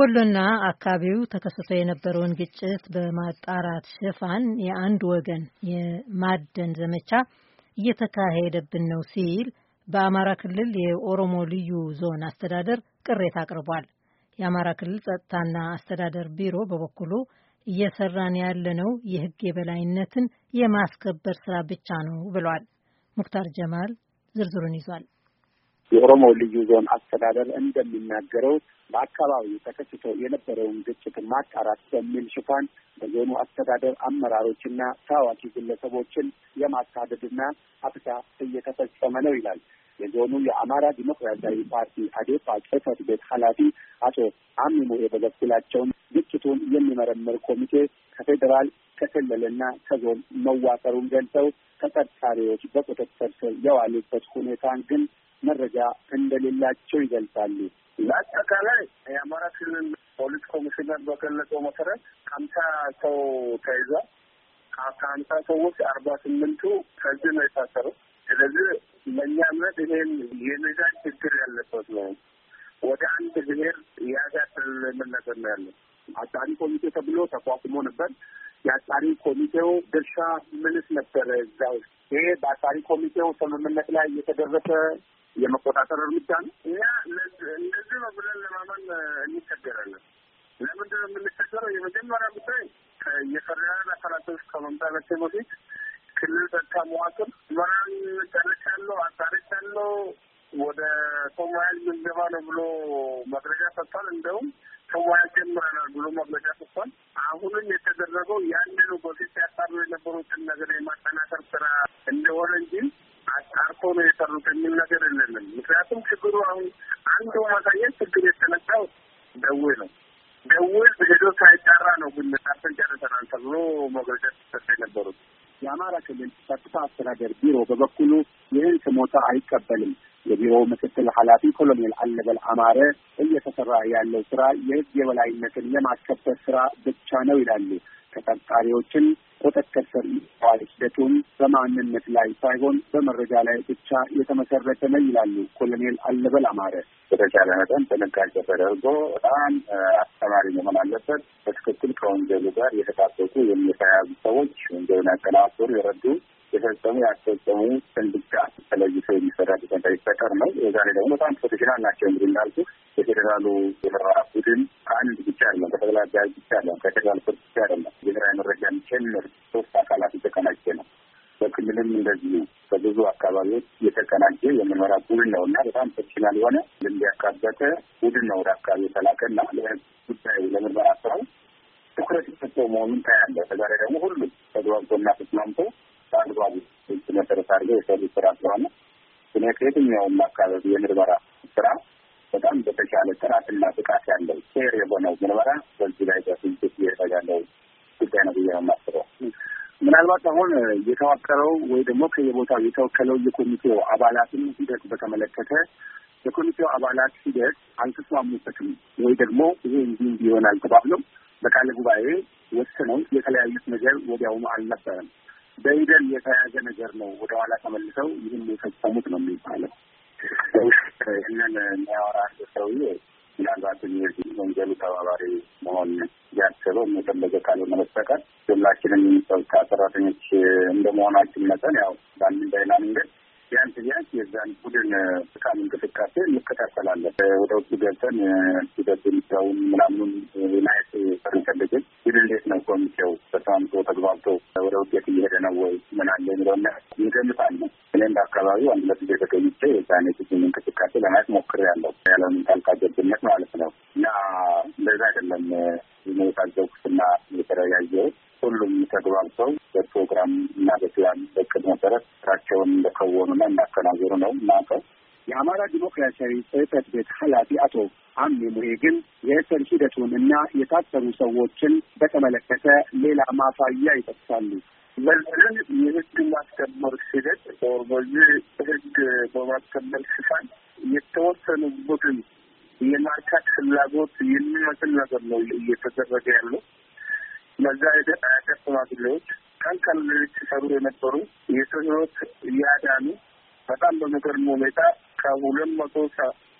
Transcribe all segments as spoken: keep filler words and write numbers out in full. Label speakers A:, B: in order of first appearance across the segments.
A: በወሎና አካባቢው ተከስቶ የነበረውን ግጭት በማጣራት ሽፋን የአንድ ወገን የማደን ዘመቻ እየተካሄደብን ነው ሲል በአማራ ክልል የኦሮሞ ልዩ ዞን አስተዳደር ቅሬታ አቅርቧል። የአማራ ክልል ጸጥታና አስተዳደር ቢሮ በበኩሉ እየሰራን ያለነው የሕግ የበላይነትን የማስከበር ስራ ብቻ ነው ብሏል። ሙክታር ጀማል ዝርዝሩን ይዟል።
B: የኦሮሞ ልዩ ዞን አስተዳደር እንደሚናገረው በአካባቢው ተከስቶ የነበረውን ግጭት ማጣራት በሚል ሽፋን በዞኑ አስተዳደር አመራሮችና ታዋቂ ግለሰቦችን የማሳደድና አፍታ እየተፈጸመ ነው ይላል። የዞኑ የአማራ ዲሞክራሲያዊ ፓርቲ አዴፓ ጽሕፈት ቤት ኃላፊ አቶ አሚሙ በበኩላቸው ግጭቱን የሚመረምር ኮሚቴ ከፌዴራል ከክልልና ከዞን መዋቀሩን ገልጸው ተጠርጣሪዎች በቁጥጥር ስር የዋሉበት ሁኔታን ግን መረጃ እንደሌላቸው ይገልጻሉ።
C: ለአጠቃላይ የአማራ ክልል ፖሊስ ኮሚሽነር በገለጸው መሰረት ሀምሳ ሰው ተይዟል። ከሀምሳ ሰዎች አርባ ስምንቱ ከዚህ ነው የታሰሩት። ስለዚህ ለእኛ እምነት ይሄን የሚዛን ችግር ያለበት ነው። ወደ አንድ ብሔር ያጋጥል ምን ነገር ነው ያለው። አጣሪ ኮሚቴ ተብሎ ተቋቁሞ ነበር። የአጣሪ ኮሚቴው ድርሻ ምንስ ነበረ እዛ ውስጥ? ይሄ በአጣሪ ኮሚቴው ስምምነት ላይ የተደረሰ የመቆጣጠር እርምጃ ነው። እኛ እንደዚህ ነው ብለን ለማመን እንቸገራለን። ለምንድን ነው የምንቸገረው? የመጀመሪያ ጉዳይ የፌዴራል አካላቶች ከመምጣታቸው በፊት ክልል ጸጥታ መዋቅር መራን ጨርሻለሁ፣ አጣርቻለሁ፣ ወደ ሶማያል ምንገባ ነው ብሎ መግለጫ ሰጥቷል። እንደውም ሶማያል ጀምረናል ብሎ መግለጫ ሰጥቷል። አሁንም የተደረገው ያንኑ በፊት ሲያጣሩ የነበሩትን ነገር የማጠናከር ስራ እንደሆነ እንጂ አጣርቶ ነው የሰሩት የሚል ነገር የለንም። ምክንያቱም ችግሩ አሁን አንዱ ማሳየት ችግር የተነሳው ደዌ ነው። ደዌ በሄዶ ሳይጣራ ነው ግን ጣርተን ጨርሰናል ተብሎ መግለጫ ሲሰጥ የነበሩት።
B: የአማራ ክልል ጸጥታ አስተዳደር ቢሮ በበኩሉ ይህን ስሞታ አይቀበልም። የቢሮው ምክትል ኃላፊ ኮሎኔል አለበል አማረ እየተሰራ ያለው ስራ የሕግ የበላይነትን የማስከበር ስራ ብቻ ነው ይላሉ። ተጠርጣሪዎችን ቁጥጥር ስር የማዋል ሂደቱን በማንነት ላይ ሳይሆን በመረጃ ላይ ብቻ የተመሰረተ ነው ይላሉ ኮሎኔል አለበል አማረ።
C: በተቻለ መጠን ጥንቃቄ ተደርጎ በጣም አስተማሪ መሆን አለበት። በትክክል ከወንጀሉ ጋር የተጣበቁ የሚተያዙ ሰዎች ወንጀሉን ያቀናበሩ የረዱ የፈጸሙ ያስፈጸሙ ብቻ ተለይተው የሚሰራበት ነገር ይፈጠር ነው። የዛሬ ደግሞ በጣም ፕሮፌሽናል ናቸው። እንግዲህ እንዳልኩ የፌዴራሉ የመረራ ቡድን ከአንድ ብቻ አይደለም፣ ከጠቅላይ አዛዥ ብቻ አይደለም፣ ከፌዴራል ፖሊስ ብቻ አይደለም። የብሔራዊ መረጃ ጭምር ሶስት አካላት የተቀናጀ ነው። በክልልም እንደዚሁ በብዙ አካባቢዎች የተቀናጀ የምርመራ ቡድን ነው እና በጣም ፕሮፌሽናል የሆነ ልምድ ያካበተ ቡድን ነው ወደ አካባቢ የተላከና ለጉዳዩ ለምርመራ ስራው ትኩረት የሰጠው መሆኑን ታያለ። ከዛሬ ደግሞ ሁሉም ተግባብቶና ተስማምቶ በአግባቡ መሰረት አድርገው የሰሩ ስራ ስለሆነ እኔ ከየትኛውም አካባቢ የምርመራ ስራ በጣም በተሻለ ጥራትና ብቃት ያለው ፌር የሆነው ምርመራ በዚህ ላይ በፊት ያለው ጉዳይ ነው ብዬ ነው የማስበው።
B: ምናልባት አሁን የተዋቀረው ወይ ደግሞ ከየቦታው የተወከለው የኮሚቴው አባላትን ሂደት በተመለከተ የኮሚቴው አባላት ሂደት አልተስማሙበትም ወይ ደግሞ ይሄ እንዲህ እንዲህ ይሆናል ተባብለው በቃለ ጉባኤ ወስነው የተለያዩት ነገር ወዲያውኑ አልነበረም። በሂደት የተያዘ ነገር ነው። ወደ ኋላ ተመልሰው ይህን የፈጸሙት ነው የሚባለው።
C: ይህንን የሚያወራ አንድ ሰውዬ ምናልባት እነዚህ ወንጀሉ ተባባሪ መሆን ያሰበው የፈለገ ካልሆነ በስተቀር ሁላችንም ሰብካ ሰራተኞች እንደመሆናችን መጠን ያው በአንድ ባይና መንገድ ቢያንስ ቢያንስ የዛን ቡድን ጥቃም እንቅስቃሴ እንከታተላለን። ወደ ውስጥ ገብተን ሂደት የሚሰውን ምናምኑን ማየት ፈንፈልግን ግን እንዴት ነው ኮሚቴው በሳምንቶ ተግባብቶ ወደ ውጤት እየሄደ ነው ወይ ምን አለ የሚለውና እንገምታለን። እኔ እንደ አካባቢው አንድ ሁለት ጊዜ ተገኝቼ የዛን የትግል እንቅስቃሴ ለማየት ሞክሬያለሁ። ያለውን ጣልቃ ገብነት ማለት ነው እና እንደዛ አይደለም የታዘብኩትና የተለያየሁት። ሁሉም ተግባብተው በፕሮግራም እና በፕላን በቅድ መሰረት ስራቸውን እንደከወኑና እንዳከናወኑ ነው እናውቀው።
B: የአማራ ዲሞክራሲያዊ ጽሕፈት ቤት ኃላፊ አቶ አሚሙ ግን የእስር ሂደቱን እና የታሰሩ ሰዎችን በተመለከተ ሌላ ማሳያ ይጠቅሳሉ።
C: ለዚህ የህግ ማስከበር ሂደት በዚህ ህግ በማስከበር ሽፋን የተወሰኑ ቡድን የማርካት ፍላጎት የሚመስል ነገር ነው እየተደረገ ያለው። መዛ ሂደት አያቀር ሽማግሌዎች ቀን ቀን ሲሰሩ የነበሩ የሰው ህይወት እያዳኑ በጣም በሚገርም ሁኔታ ከሁለት መቶ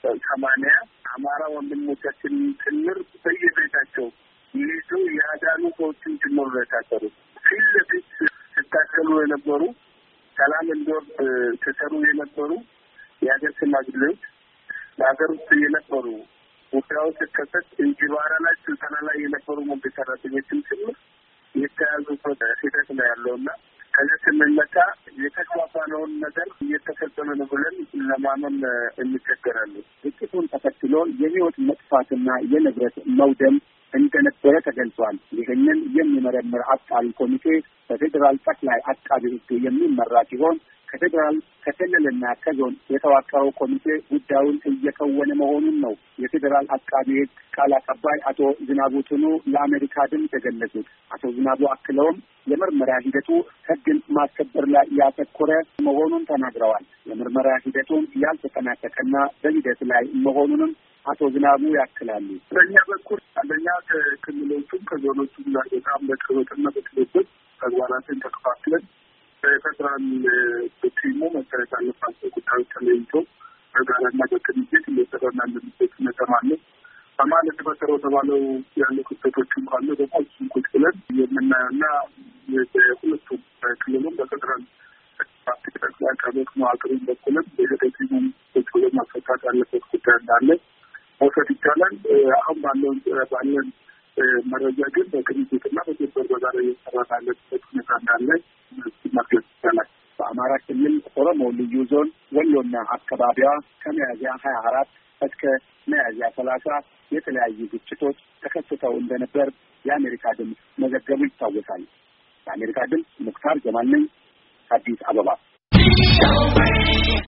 C: ሰማንያ አማራ ወንድሞቻችን ጭምር በየቤታቸው ይሄዱ ያዳኑ ሰዎችን ጭምር ነው የታሰሩት። ፊት ለፊት ሲታሰሩ የነበሩ ሰላም እንዲወርድ ሲሰሩ የነበሩ የሀገር ሽማግሌዎች በሀገር ውስጥ የነበሩ ጉዳዩ ሲከሰት እንጅባራ ላይ ስልጠና ላይ የነበሩ መንግስት ሰራተኞችም ጭምር የተያዙበት ሂደት ነው ያለውና ከዚህ ስንመጣ የተግባባነውን ነገር እየተፈጸመ ነው ብለን ለማመን እንቸገራለን።
B: ግጭቱን ተከትሎ የህይወት መጥፋትና የንብረት መውደም እንደነበረ ተገልጿል። ይህንን የሚመረምር አጣሪ ኮሚቴ በፌዴራል ጠቅላይ አቃቤ ሕግ የሚመራ ሲሆን ከፌዴራል ከክልልና ከዞን የተዋቀረው ኮሚቴ ጉዳዩን እየከወነ መሆኑን ነው የፌዴራል አቃቤ ሕግ ቃል አቀባይ አቶ ዝናቡ ቱኑ ለአሜሪካ ድምፅ የገለጹት። አቶ ዝናቡ አክለውም የምርመራ ሂደቱ ሕግን ማስከበር ላይ ያተኮረ መሆኑን ተናግረዋል። የምርመራ ሂደቱን ያልተጠናቀቀና በሂደት ላይ መሆኑንም አቶ ዝናቡ ያክላሉ።
C: በእኛ በኩል አንደኛ ከክልሎቹም ከዞኖቹም ጋር በጣም በቅርበትና በትብብር ተግባራትን ተከፋፍለን በፌዴራል በቲሙ መሰረት ያለባቸው ጉዳዮች ተለይቶ በጋራና በቅንጅት እየሰራን ያለንበት ሁኔታ ማለት በማለት በተረው ተባለው ያሉ ክስተቶችም ካሉ ደግሞ እሱን ቁጭ ብለን የምናየውና የሁለቱም ክልሉም በፌዴራል አካባቢ መዋቅሩን በኩልም በሂደቱም ቁጭ ብለን ማስፈታት ያለበት ጉዳይ እንዳለ መውሰድ ይቻላል። አሁን ባለው ባለን መረጃ ግን በቅንጅትና በትብብር በጋራ እየሰራን ያለበት ሁኔታ እንዳለ ማስገለጽ ይቻላል።
B: በአማራ ክልል ኦሮሞ ልዩ ዞን ወሎና አካባቢዋ ከሚያዝያ ሀያ አራት እስከ ሚያዝያ ሰላሳ የተለያዩ ግጭቶች ተከስተው እንደነበር የአሜሪካ ድምፅ መዘገቡ ይታወሳል። የአሜሪካ ድምፅ ሙክታር ጀማል ነኝ፣ አዲስ አበባ።